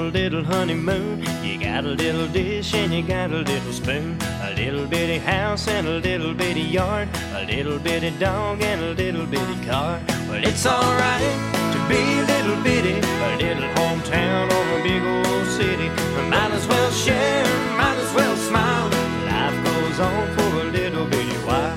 little honeymoon. You got a little dish and you got a little spoon, a little bitty house and a little bitty yard, a little bitty dog and a little bitty car. Well, it's alright to be a little bitty, a little hometown or a big old city. Might as well share, might as well smile. Life goes on for a little bitty while.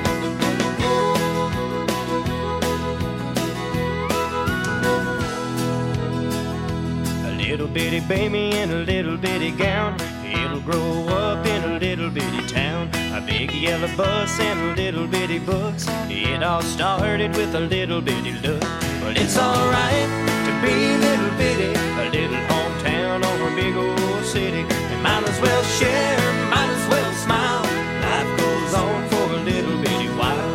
A little bitty baby in a little bitty gown, it'll grow up in a little bitty town. A big yellow bus and a little bitty books, it all started with a little bitty look. Well, it's alright to be a little bitty, a little hometown or a big old city. We might as well share, might as well smile. Life goes on for a little bitty while.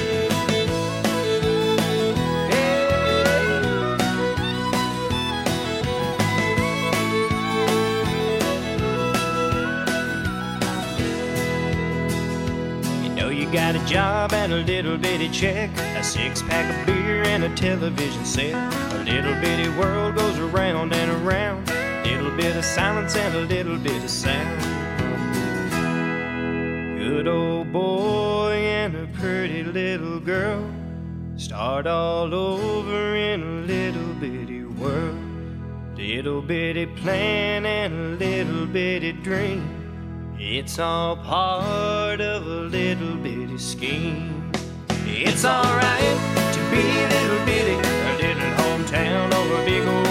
You got a job and a little bitty check, a six-pack of beer and a television set. A little bitty world goes around and around, a little bit of silence and a little bit of sound. Good old boy and a pretty little girl start all over in a little bitty world. Little bitty plan and a little bitty dream, it's all part of a little bitty scheme. It's alright to be a little bitty, a little hometown or a big old